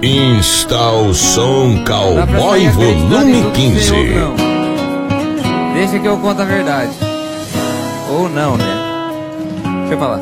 Insta o som Cowboy volume 15. Deixa que eu conto a verdade. Ou não, né? Deixa eu falar.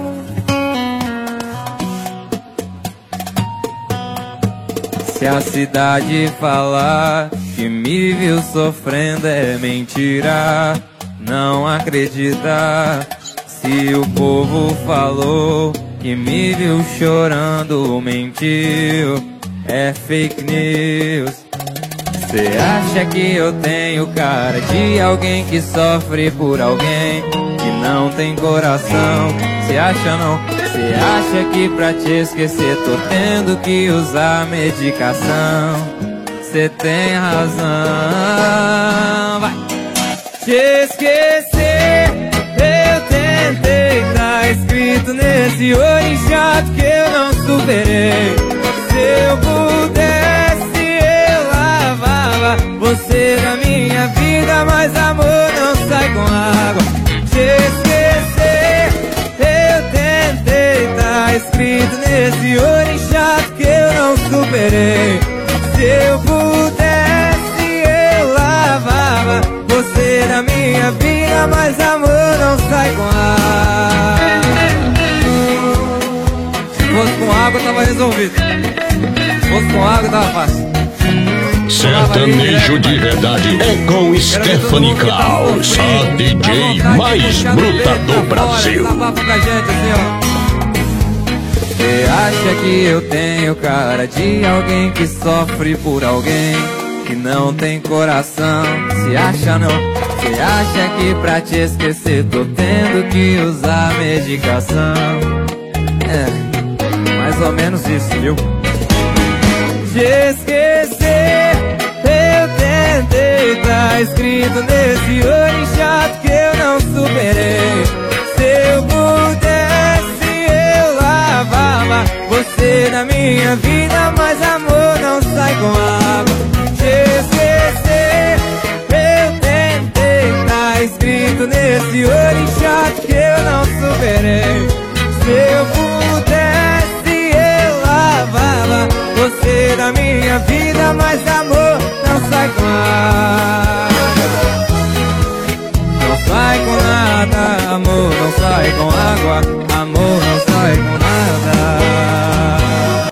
Se a cidade falar que me viu sofrendo é mentira, não acredita. Se o povo falou que me viu chorando, mentiu, é fake news. Cê acha que eu tenho cara de alguém que sofre por alguém que não tem coração? Cê acha não? Cê acha que pra te esquecer tô tendo que usar medicação? Cê tem razão. Vai! Te esquecer, eu tentei, tá escrito nesse olho chato que eu não superei. Se eu pudesse, eu lavava você da minha vida, mas amor não sai com água. Te esquecer, eu tentei, tá escrito nesse olho chato que eu não superei. Se eu pudesse, eu lavava você da minha vida, mas amor não sai com água. Se fosse com água, tava resolvido. Se fosse com água, tava fácil. Sertanejo de verdade é com Stephanie Klaus, a DJ mais bruta do Brasil. Você acha que eu tenho cara de alguém que sofre por alguém que não tem coração? Se acha não? Você acha que pra te esquecer tô tendo que usar medicação? É, mais ou menos isso, viu? Te esquecer, eu tentei, tá escrito nesse olho chato que eu não superei. Se eu pudesse, eu lavava você da minha vida, mas amor não sai com água. Te esquecer, eu tentei, tá escrito nesse olho chato que eu não superei. Se eu pudesse, eu lavava você da minha vida, mas amor não sai com água. Não sai com nada, amor não sai com água.